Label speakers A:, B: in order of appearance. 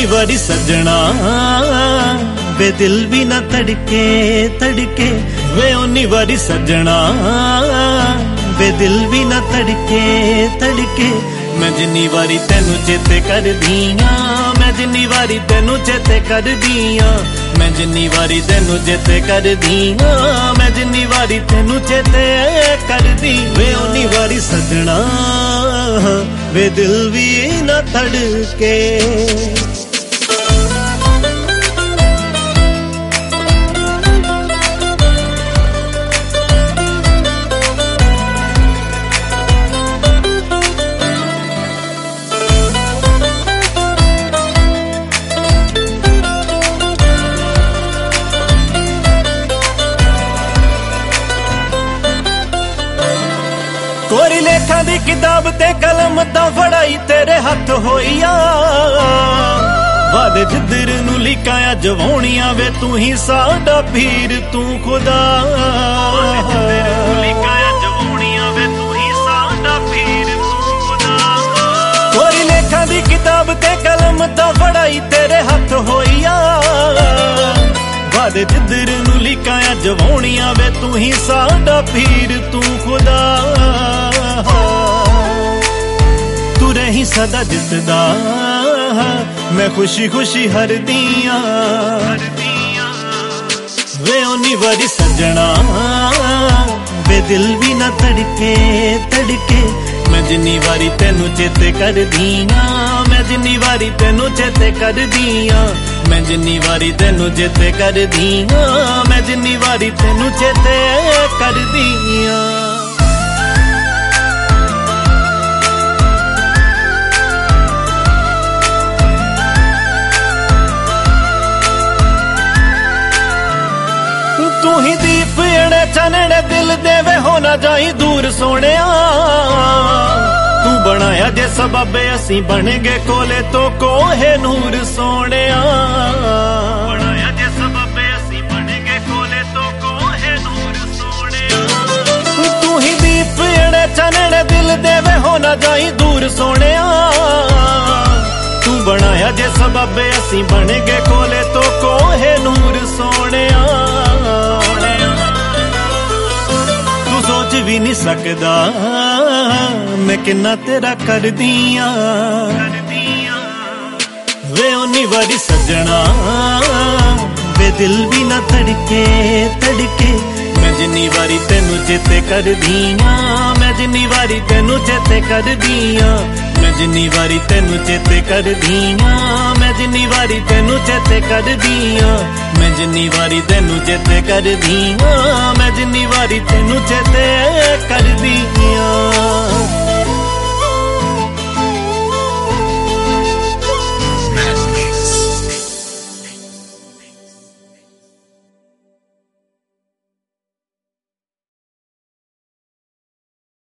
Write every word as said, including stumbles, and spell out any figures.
A: उन्नी वारी सजना वे दिल भी ना तड़के तड़के वे उन्नी वारी सजना वे दिल भी ना तड़के तड़के मैं जिन्नी वारी तेनू चेते कर दिया मैं जिन्नी वारी तेनू चेते कर दिया मैं जिन्नी वारी तेनू चेते कर दिया मैं जिन्नी वारी तेनू चेते कर दी वे उन्नी वारी सजना वे दिल भी ना तड़के। कोरी लेखा दी किताब ते कलम ता फड़ाई तेरे हथ होइया वादे जिधर नू लिखाया जवानिया वे तू ही साडा पीर तू खुदा लिखाया जवानिया वे तू ही साडा पीर तू खुदा। कोरी लेखा दी किताब ते कलम ता फड़ाई तेरे हथ होइया वादे जिधर नू लिखाया जवानिया वे तू ही साडा पीर तू खुदा। तू रही सदा जिसदा मैं खुशी खुशी हर दिया वे उन्नी वारी सजना वे दिल भी ना तड़के तड़के मैं जिन्नी वारी तेनू चेते कर दिया मैं जिन्नी वारी तेनू चेते कर दिया मैं जिन्नी वारी तेनू चेते कर दिया मैं जिन्नी वारी तेनू चेते कर दिया। तू ही दीप एड़े चनड़े दिल देवे हो ना जाई दूर सोने तू बनाया जे सबबे असी बन गए कोले तो कोहे नूर सोने बनाया जे सबबे असी बन गए कोले तो कोहे नूर सोने। तू ही दीप एड़े चनड़े दिल देवे हो ना जाई दूर सोने तू बनाया जे सबबे असी बन गए कोले तो कोहे नूर सोने। तू सोच भी नहीं सकदा मैं किन्ना तेरा कर दिया वे उन्नी वारी सजना वे दिल भी ना तड़के तड़के मैं जिन्नी वारी तेनू चेते कर दिया मैं जिन्नी वारी तेनू चेते कर दिया मैं जिन्नी वारी तेनू चेते कर दिया मैं जिन्नी वारी तेनू चेते कर दिया मैं जिन्नी वारी तेनू चेते कर दिया मैं जिन्नी वारी तेनू चेते कर दिया।